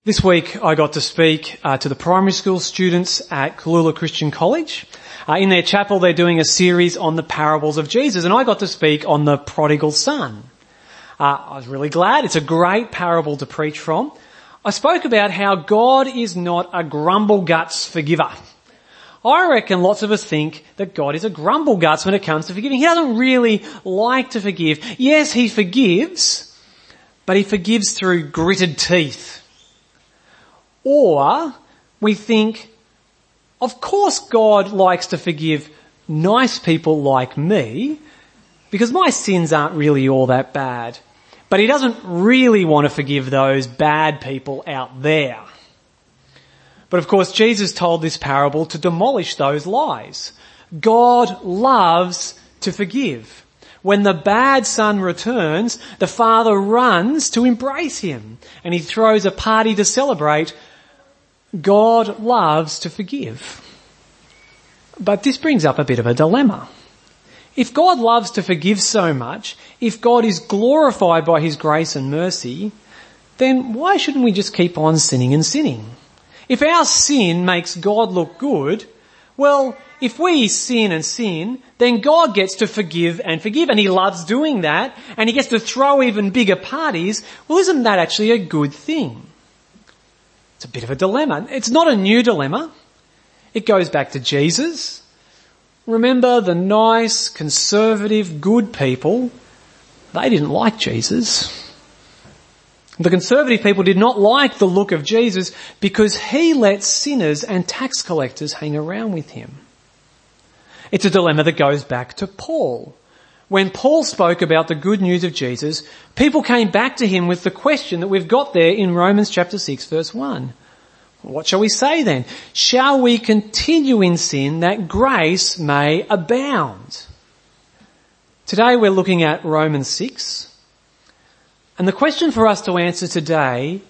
This week I got to speak to the primary school students at Cooloola Christian College. In their chapel they're doing a series on the parables of Jesus, and I got to speak on the prodigal son. I was really glad. It's a great parable to preach from. I spoke about how God is not a grumble guts forgiver. I reckon lots of us think that God is a grumble guts when it comes to forgiving. He doesn't really like to forgive. Yes, he forgives, but he forgives through gritted teeth. Or we think, of course God likes to forgive nice people like me because my sins aren't really all that bad. But he doesn't really want to forgive those bad people out there. But of course Jesus told this parable to demolish those lies. God loves to forgive. When the bad son returns, the father runs to embrace him and he throws a party to celebrate. God loves to forgive. But this brings up a bit of a dilemma. If God loves to forgive so much, if God is glorified by his grace and mercy, then why shouldn't we just keep on sinning and sinning? If our sin makes God look good, well, if we sin and sin, then God gets to forgive, and he loves doing that, and he gets to throw even bigger parties. Well, isn't that actually a good thing? It's a bit of a dilemma. It's not a new dilemma. It goes back to Jesus. Remember the nice, conservative, good people, they didn't like Jesus. The conservative people did not like the look of Jesus because he let sinners and tax collectors hang around with him. It's a dilemma that goes back to Paul. When Paul spoke about the good news of Jesus, people came back to him with the question that we've got there in Romans chapter 6 verse 1. What shall we say then? Shall we continue in sin that grace may abound? Today we're looking at Romans 6. And the question for us to answer today,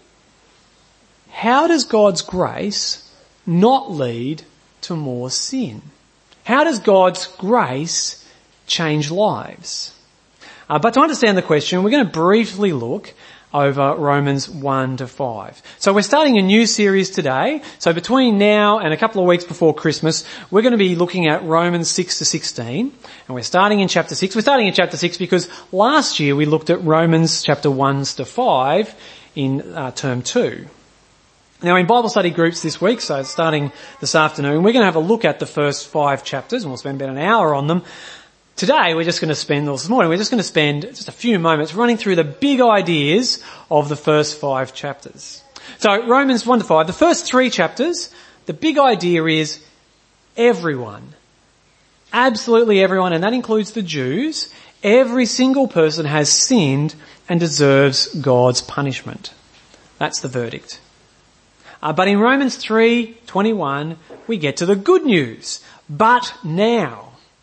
how does God's grace not lead to more sin? How does God's grace change lives? But to understand the question, we're going to briefly look over Romans 1 to 5. So we're starting a new series today. So between now and a couple of weeks before Christmas, we're going to be looking at Romans 6 to 16. And we're starting in chapter 6. We're starting in chapter 6 because last year we looked at Romans chapter 1 to 5 in term 2. Now in Bible study groups this week, so starting this afternoon, we're going to have a look at the first 5 chapters and we'll spend about an hour on them. Today we're just going to spend just a few moments running through the big ideas of the first 5 chapters. So Romans 1 to 5, the first 3 chapters, the big idea is everyone, absolutely everyone, and that includes the Jews, every single person has sinned and deserves God's punishment. That's the verdict. But in Romans 3:21, we get to the good news. But now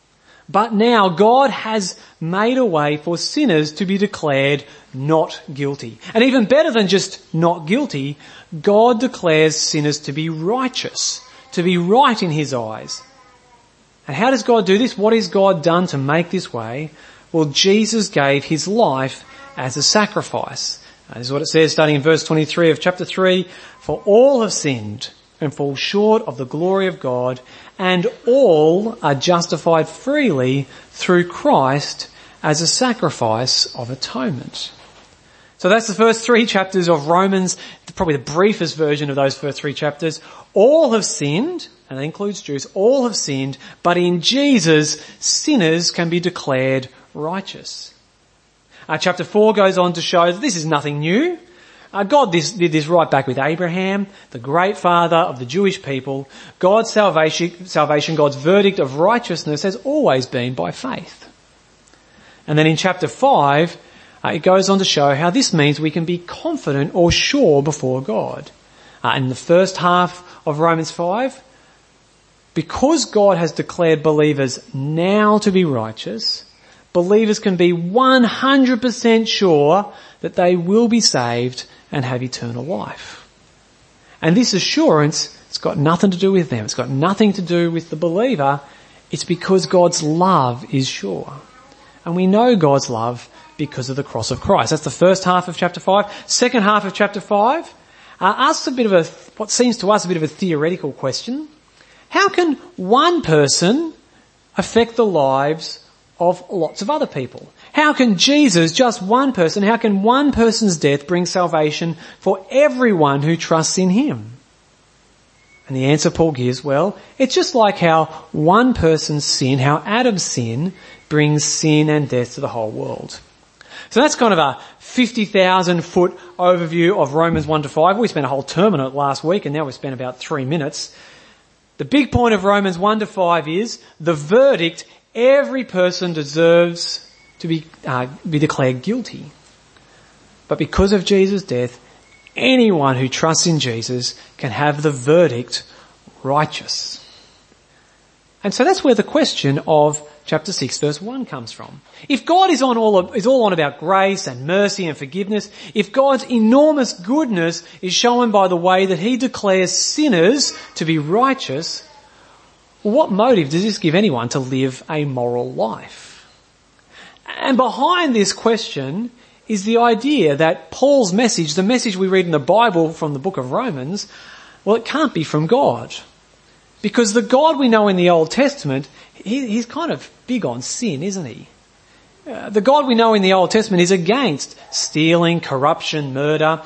God has made a way for sinners to be declared not guilty. And even better than just not guilty, God declares sinners to be righteous, to be right in his eyes. And how does God do this? What has God done to make this way? Well, Jesus gave his life as a sacrifice. This is what it says starting in verse 23 of chapter 3. For all have sinned and fall short of the glory of God, and all are justified freely through Christ as a sacrifice of atonement. So that's the first 3 chapters of Romans, probably the briefest version of those first 3 chapters. All have sinned, and that includes Jews, all have sinned, but in Jesus, sinners can be declared righteous. Chapter 4 goes on to show that this is nothing new. God did this right back with Abraham, the great father of the Jewish people. God's salvation, God's verdict of righteousness has always been by faith. And then in chapter 5, it goes on to show how this means we can be confident or sure before God. In the first half of Romans 5, because God has declared believers now to be righteous, believers can be 100% sure that they will be saved and have eternal life. And this assurance, it's got nothing to do with them. It's got nothing to do with the believer. It's because God's love is sure. And we know God's love because of the cross of Christ. That's the first half of chapter 5. Second half of chapter 5, asks what seems to us a bit of a theoretical question. How can one person affect the lives of lots of other people? How can Jesus, just one person, how can one person's death bring salvation for everyone who trusts in him? And the answer Paul gives, well, it's just like how one person's sin, how Adam's sin, brings sin and death to the whole world. So that's kind of a 50,000 foot overview of Romans 1 to 5. We spent a whole term on it last week and now we've spent about 3 minutes. The big point of Romans 1 to 5 is the verdict every person deserves to be declared guilty. But because of Jesus' death, anyone who trusts in Jesus can have the verdict righteous. And so that's where the question of chapter 6 verse 1 comes from. If God is all on about grace and mercy and forgiveness, if God's enormous goodness is shown by the way that he declares sinners to be righteous, what motive does this give anyone to live a moral life? And behind this question is the idea that Paul's message, the message we read in the Bible from the book of Romans, well, it can't be from God. Because the God we know in the Old Testament, he's kind of big on sin, isn't he? The God we know in the Old Testament is against stealing, corruption, murder.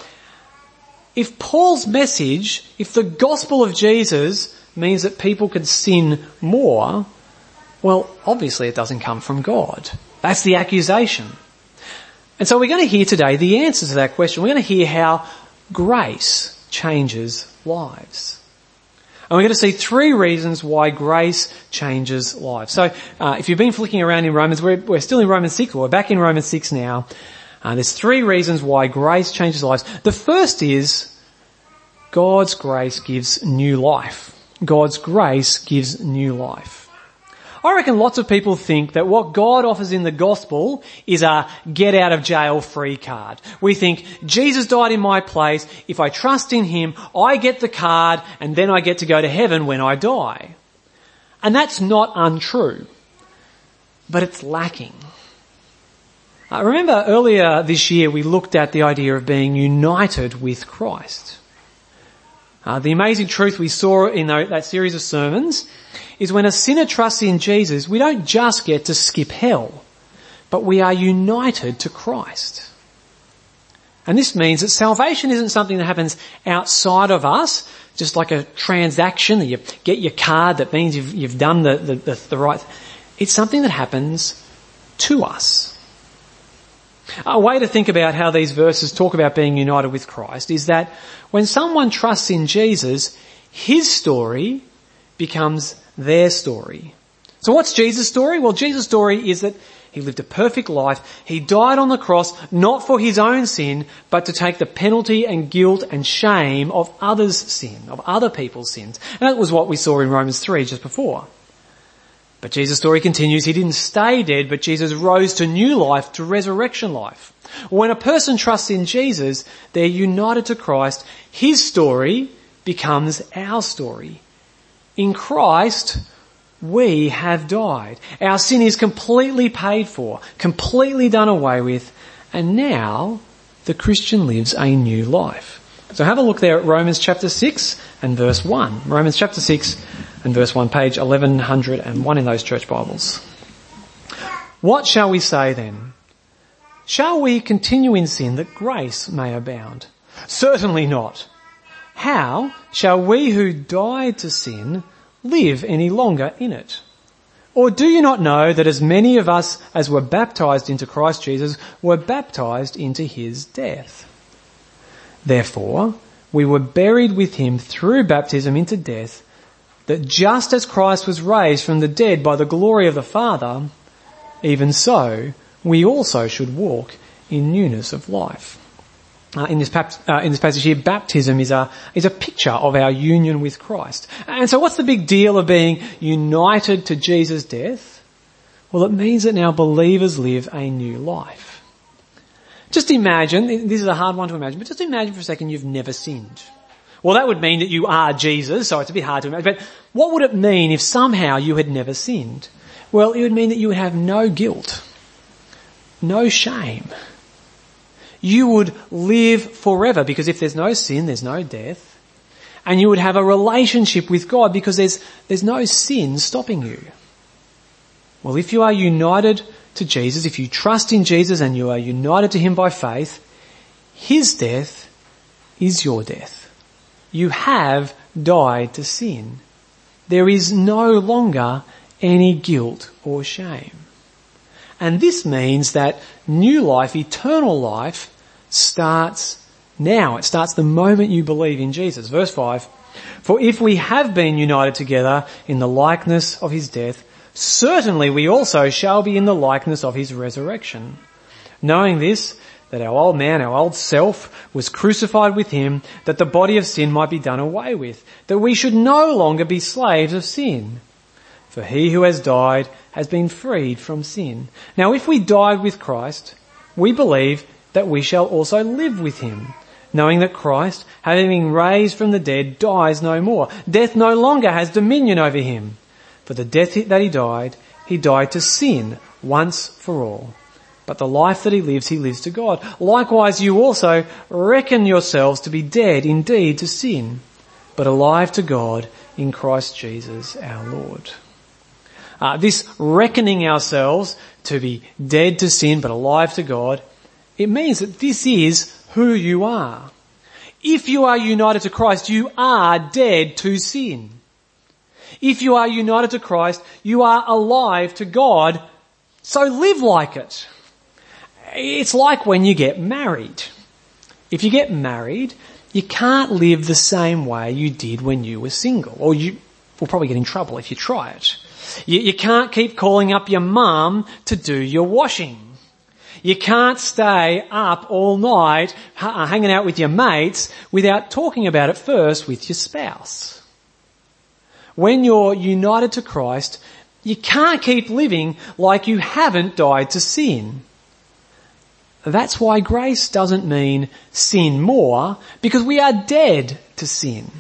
If Paul's message, if the gospel of Jesus means that people can sin more, well, obviously it doesn't come from God. That's the accusation. And so we're going to hear today the answer to that question. We're going to hear how grace changes lives. And we're going to see 3 reasons why grace changes lives. So if you've been flicking around in Romans, we're still in Romans 6, or we're back in Romans 6 now. There's 3 reasons why grace changes lives. The first is God's grace gives new life. God's grace gives new life. I reckon lots of people think that what God offers in the gospel is a get out of jail free card. We think Jesus died in my place. If I trust in him, I get the card and then I get to go to heaven when I die. And that's not untrue, but it's lacking. Remember earlier this year we looked at the idea of being united with Christ. The amazing truth we saw in that series of sermons is when a sinner trusts in Jesus, we don't just get to skip hell, but we are united to Christ. And this means that salvation isn't something that happens outside of us, just like a transaction that you get your card that means you've done the right. It's something that happens to us. A way to think about how these verses talk about being united with Christ is that when someone trusts in Jesus, his story becomes their story. So what's Jesus' story? Well, Jesus' story is that he lived a perfect life. He died on the cross, not for his own sin, but to take the penalty and guilt and shame of others' sin, of other people's sins. And that was what we saw in Romans 3 just before. But Jesus' story continues. He didn't stay dead, but Jesus rose to new life, to resurrection life. When a person trusts in Jesus, they're united to Christ. His story becomes our story. In Christ, we have died. Our sin is completely paid for, completely done away with, and now the Christian lives a new life. So have a look there at Romans chapter 6 and verse 1. Romans chapter 6 and verse 1, page 1101 in those church Bibles. What shall we say then? Shall we continue in sin that grace may abound? Certainly not. How shall we who died to sin live any longer in it? Or do you not know that as many of us as were baptized into Christ Jesus were baptized into his death? Therefore, we were buried with him through baptism into death, that just as Christ was raised from the dead by the glory of the Father, even so we also should walk in newness of life. In this passage here, baptism is a picture of our union with Christ. And so what's the big deal of being united to Jesus' death? Well, it means that now believers live a new life. Just imagine, this is a hard one to imagine, but just imagine for a second you've never sinned. Well, that would mean that you are Jesus, so it's a bit hard to imagine. But what would it mean if somehow you had never sinned? Well, it would mean that you would have no guilt, no shame. you would live forever, because if there's no sin, there's no death. And you would have a relationship with God because there's no sin stopping you. Well, if you are united to Jesus, if you trust in Jesus and you are united to him by faith, his death is your death. You have died to sin. There is no longer any guilt or shame. And this means that new life, eternal life, starts now. It starts the moment you believe in Jesus. Verse 5, for if we have been united together in the likeness of his death, certainly we also shall be in the likeness of his resurrection. Knowing this, that our old man, our old self, was crucified with him, that the body of sin might be done away with, that we should no longer be slaves of sin. For he who has died has been freed from sin. Now if we died with Christ, we believe that we shall also live with him, knowing that Christ, having been raised from the dead, dies no more. Death no longer has dominion over him. For the death that he died to sin once for all. But the life that he lives to God. Likewise you also reckon yourselves to be dead indeed to sin, but alive to God in Christ Jesus our Lord. This reckoning ourselves to be dead to sin but alive to God, it means that this is who you are. If you are united to Christ, you are dead to sin. If you are united to Christ, you are alive to God, so live like it. It's like when you get married. If you get married, you can't live the same way you did when you were single, or you will probably get in trouble if you try it. You can't keep calling up your mum to do your washing. You can't stay up all night hanging out with your mates without talking about it first with your spouse. When you're united to Christ, you can't keep living like you haven't died to sin. That's why grace doesn't mean sin more, because we are dead to sin.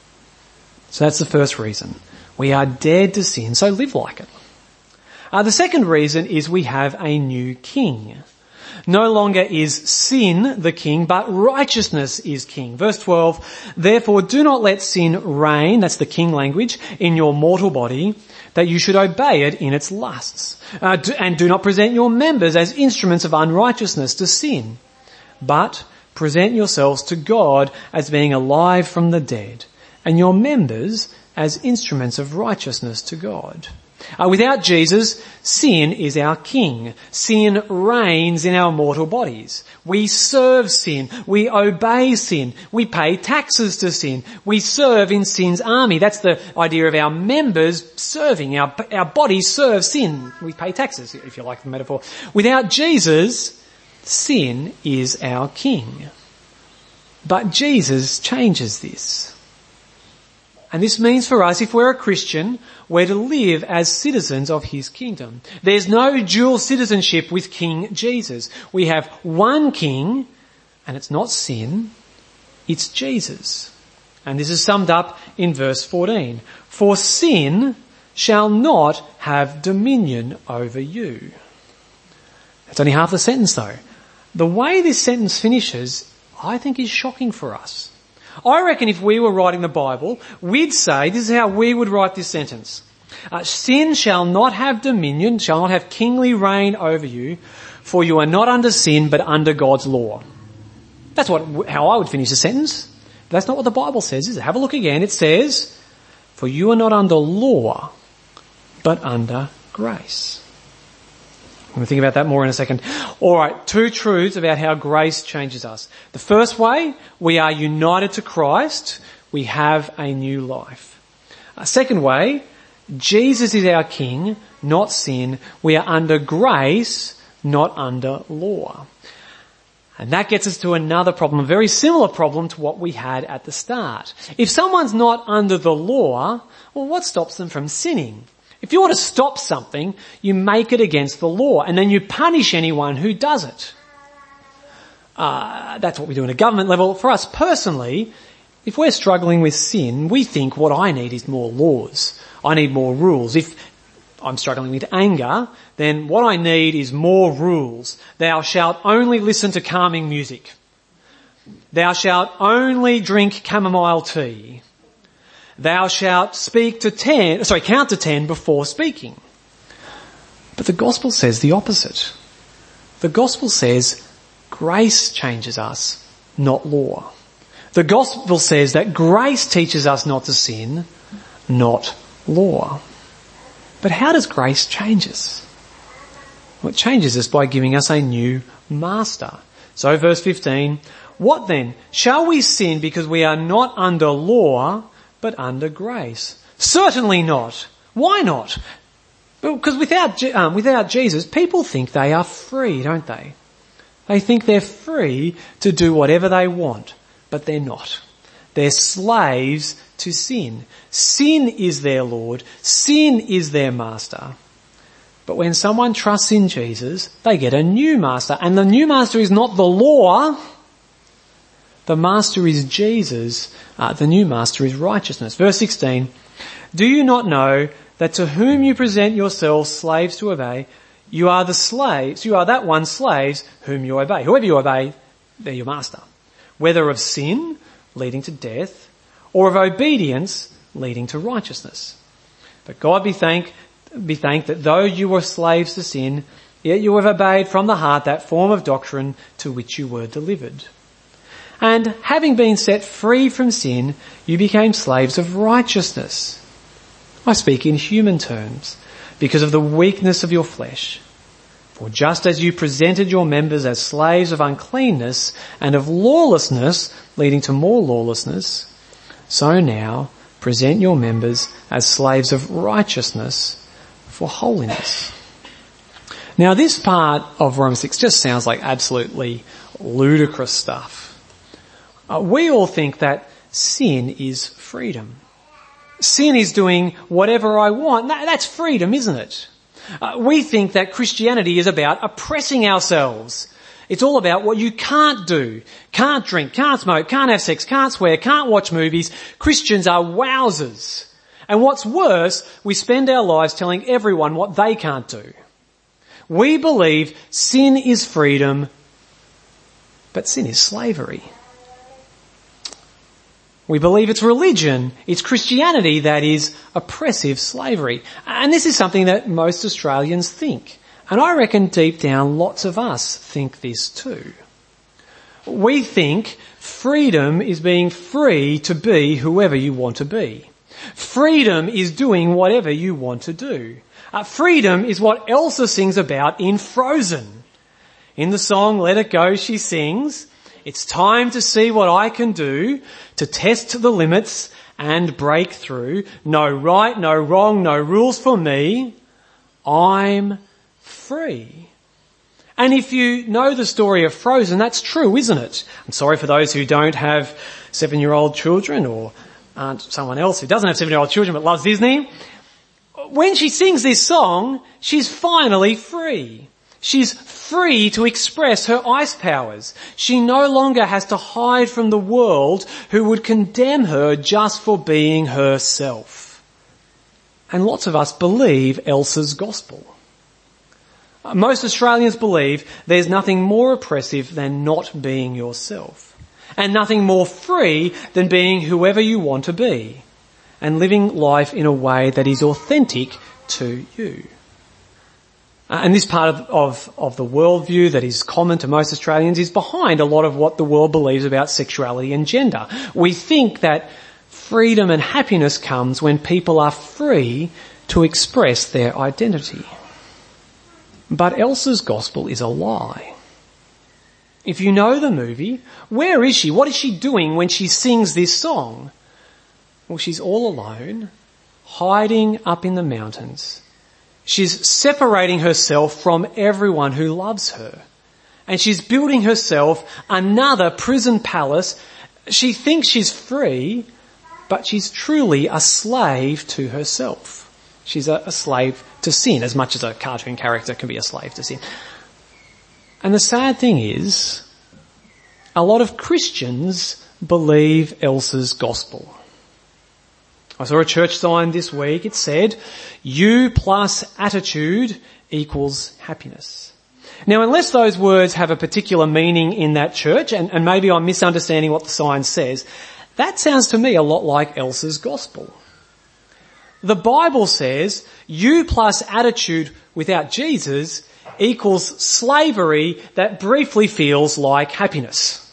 So that's the first reason. We are dead to sin, so live like it. The second reason is we have a new king. No longer is sin the king, but righteousness is king. Verse 12, therefore do not let sin reign, that's the king language, in your mortal body, that you should obey it in its lusts. And do not present your members as instruments of unrighteousness to sin, but present yourselves to God as being alive from the dead, and your members as instruments of righteousness to God. Without Jesus, sin is our king. Sin reigns in our mortal bodies. We serve sin. We obey sin. We pay taxes to sin. We serve in sin's army. That's the idea of our members serving. Our bodies serve sin. We pay taxes, if you like the metaphor. Without Jesus, sin is our king. But Jesus changes this. And this means for us, if we're a Christian, we're to live as citizens of his kingdom. There's no dual citizenship with King Jesus. We have one king, and it's not sin, it's Jesus. And this is summed up in verse 14. For sin shall not have dominion over you. That's only half the sentence though. The way this sentence finishes, I think, is shocking for us. I reckon if we were writing the Bible, we'd say, this is how we would write this sentence. Sin shall not have dominion, shall not have kingly reign over you, for you are not under sin, but under God's law. That's how I would finish the sentence. But that's not what the Bible says, is it? Have a look again. It says, for you are not under law, but under grace. I'm going to think about that more in a second. All right, two truths about how grace changes us. The first way, we are united to Christ. We have a new life. Second way, Jesus is our King, not sin. We are under grace, not under law. And that gets us to another problem, a very similar problem to what we had at the start. If someone's not under the law, well, what stops them from sinning? If you want to stop something, you make it against the law and then you punish anyone who does it. That's what we do on a government level. For us personally, if we're struggling with sin, we think what I need is more laws. I need more rules. If I'm struggling with anger, then what I need is more rules. Thou shalt only listen to calming music. Thou shalt only drink chamomile tea. Thou shalt count to 10 before speaking. But the gospel says the opposite. The gospel says grace changes us, not law. The gospel says that grace teaches us not to sin, not law. But how does grace change us? Well, it changes us by giving us a new master. So verse 15, what then? Shall we sin because we are not under law, but under grace? Certainly not. Why not? Well, because without Jesus, people think they are free, don't they? They think they're free to do whatever they want, but they're not. They're slaves to sin. Sin is their Lord. Sin is their master. But when someone trusts in Jesus, they get a new master. And the new master is not the law. The master is Jesus. The new master is righteousness. Verse 16, do you not know that to whom you present yourselves slaves to obey, you are that one slaves whom you obey. Whoever you obey, they're your master. Whether of sin, leading to death, or of obedience, leading to righteousness. But God be thanked that though you were slaves to sin, yet you have obeyed from the heart that form of doctrine to which you were delivered. And having been set free from sin, you became slaves of righteousness. I speak in human terms, because of the weakness of your flesh. For just as you presented your members as slaves of uncleanness and of lawlessness, leading to more lawlessness, so now present your members as slaves of righteousness for holiness. Now this part of Romans 6 just sounds like absolutely ludicrous stuff. We all think that sin is freedom. Sin is doing whatever I want. That's freedom, isn't it? We think that Christianity is about oppressing ourselves. It's all about what you can't do. Can't drink, can't smoke, can't have sex, can't swear, can't watch movies. Christians are wowsers. And what's worse, we spend our lives telling everyone what they can't do. We believe sin is freedom, but sin is slavery. We believe it's religion, it's Christianity that is oppressive slavery. And this is something that most Australians think. And I reckon deep down lots of us think this too. We think freedom is being free to be whoever you want to be. Freedom is doing whatever you want to do. Freedom is what Elsa sings about in Frozen. In the song Let It Go, she sings, it's time to see what I can do, to test the limits and break through. No right, no wrong, no rules for me. I'm free. And if you know the story of Frozen, that's true, isn't it? I'm sorry for those who don't have 7-year-old children or aren't someone else who doesn't have 7-year-old children but loves Disney. When she sings this song, she's finally free. She's free to express her ice powers. She no longer has to hide from the world who would condemn her just for being herself. And lots of us believe Elsa's gospel. Most Australians believe there's nothing more oppressive than not being yourself, and nothing more free than being whoever you want to be, and living life in a way that is authentic to you. And this part of the worldview that is common to most Australians is behind a lot of what the world believes about sexuality and gender. We think that freedom and happiness comes when people are free to express their identity. But Elsa's gospel is a lie. If you know the movie, where is she? What is she doing when she sings this song? Well, she's all alone, hiding up in the mountains. She's separating herself from everyone who loves her. And she's building herself another prison palace. She thinks she's free, but she's truly a slave to herself. She's a slave to sin, as much as a cartoon character can be a slave to sin. And the sad thing is, a lot of Christians believe Elsa's gospel. I saw a church sign this week. It said, "You plus attitude equals happiness." Now, unless those words have a particular meaning in that church, and maybe I'm misunderstanding what the sign says, that sounds to me a lot like Elsa's gospel. The Bible says, you plus attitude without Jesus equals slavery that briefly feels like happiness.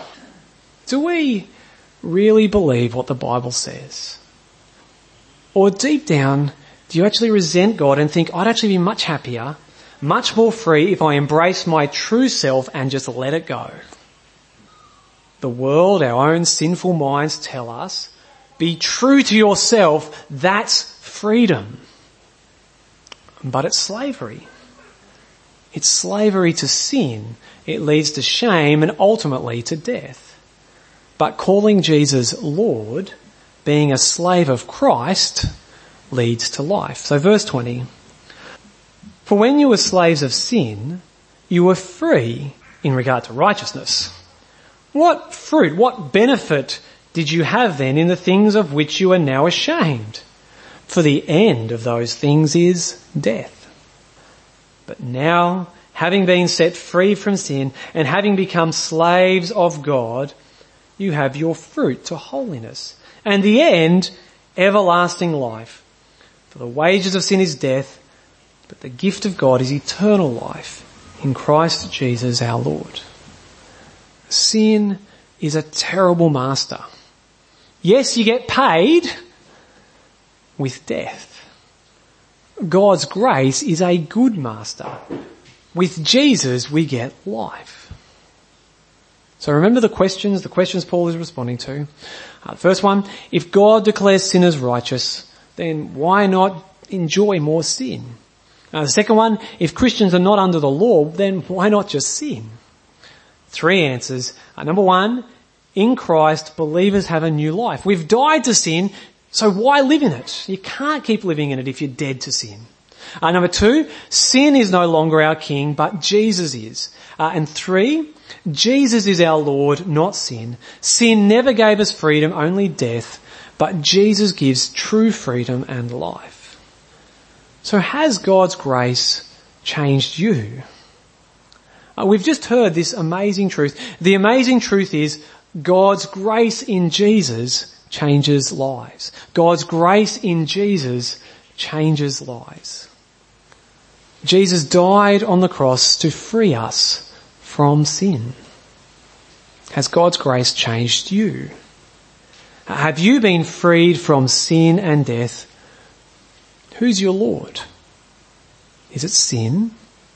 Do we really believe what the Bible says? Or deep down, do you actually resent God and think, I'd actually be much happier, much more free if I embrace my true self and just let it go? The world, our own sinful minds tell us, be true to yourself, that's freedom. But it's slavery. It's slavery to sin. It leads to shame and ultimately to death. But calling Jesus Lord, being a slave of Christ, leads to life. So verse 20. For when you were slaves of sin, you were free in regard to righteousness. What fruit, what benefit did you have then in the things of which you are now ashamed? For the end of those things is death. But now, having been set free from sin and having become slaves of God, you have your fruit to holiness, and the end, everlasting life. For the wages of sin is death, but the gift of God is eternal life in Christ Jesus our Lord. Sin is a terrible master. Yes, you get paid with death. God's grace is a good master. With Jesus we get life. So remember the questions Paul is responding to. The first one, if God declares sinners righteous, then why not enjoy more sin? The second one, if Christians are not under the law, then why not just sin? 3 answers. Number 1, in Christ, believers have a new life. We've died to sin, so why live in it? You can't keep living in it if you're dead to sin. Number 2, sin is no longer our king, but Jesus is. And 3, Jesus is our Lord, not sin. Sin never gave us freedom, only death, but Jesus gives true freedom and life. So has God's grace changed you? We've just heard this amazing truth. The amazing truth is God's grace in Jesus changes lives. God's grace in Jesus changes lives. Jesus died on the cross to free us from sin. Has God's grace changed you? Have you been freed from sin and death? Who's your Lord? Is it sin?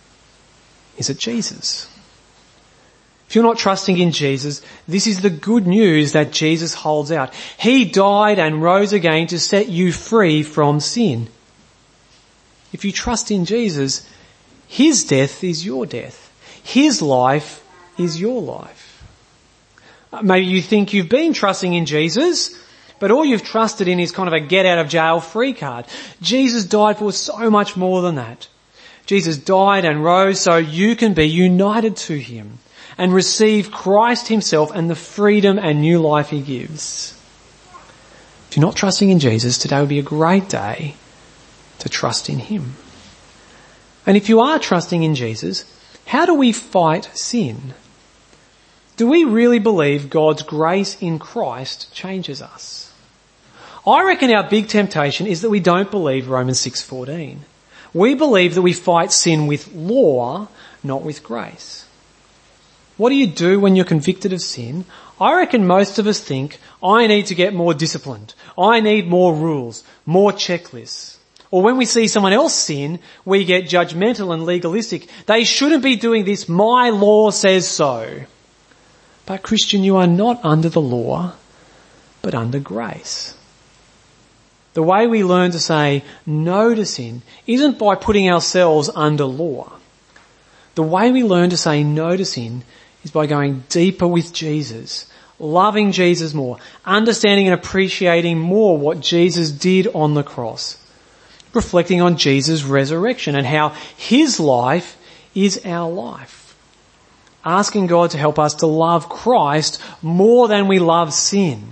Is it Jesus? If you're not trusting in Jesus, this is the good news that Jesus holds out. He died and rose again to set you free from sin. If you trust in Jesus, his death is your death. His life is your life. Maybe you think you've been trusting in Jesus, but all you've trusted in is kind of a get out of jail free card. Jesus died for so much more than that. Jesus died and rose so you can be united to him and receive Christ himself and the freedom and new life he gives. If you're not trusting in Jesus, today would be a great day to trust in him. And if you are trusting in Jesus, how do we fight sin? Do we really believe God's grace in Christ changes us? I reckon our big temptation is that we don't believe Romans 6:14. We believe that we fight sin with law, not with grace. What do you do when you're convicted of sin? I reckon most of us think, I need to get more disciplined. I need more rules, more checklists. Or when we see someone else sin, we get judgmental and legalistic. They shouldn't be doing this. My law says so. But Christian, you are not under the law, but under grace. The way we learn to say no to sin isn't by putting ourselves under law. The way we learn to say no to sin is by going deeper with Jesus, loving Jesus more, understanding and appreciating more what Jesus did on the cross, reflecting on Jesus' resurrection and how his life is our life. Asking God to help us to love Christ more than we love sin.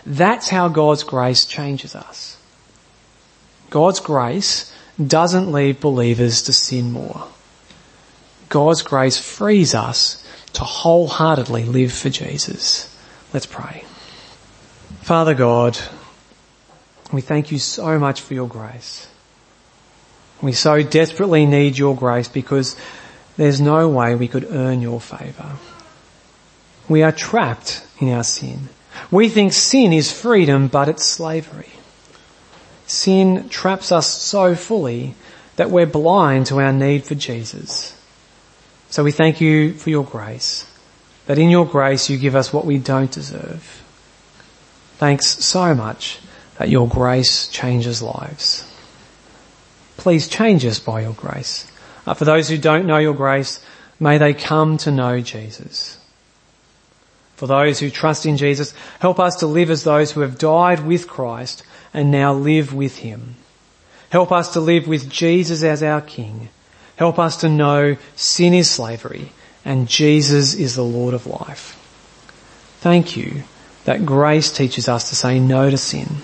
That's how God's grace changes us. God's grace doesn't leave believers to sin more. God's grace frees us to wholeheartedly live for Jesus. Let's pray. Father God, we thank you so much for your grace. We so desperately need your grace because there's no way we could earn your favour. We are trapped in our sin. We think sin is freedom, but it's slavery. Sin traps us so fully that we're blind to our need for Jesus. So we thank you for your grace, that in your grace you give us what we don't deserve. Thanks so much that your grace changes lives. Please change us by your grace. For those who don't know your grace, may they come to know Jesus. For those who trust in Jesus, help us to live as those who have died with Christ and now live with him. Help us to live with Jesus as our King. Help us to know sin is slavery and Jesus is the Lord of life. Thank you that grace teaches us to say no to sin.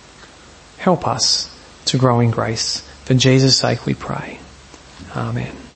Help us to grow in grace. For Jesus' sake we pray. Amen.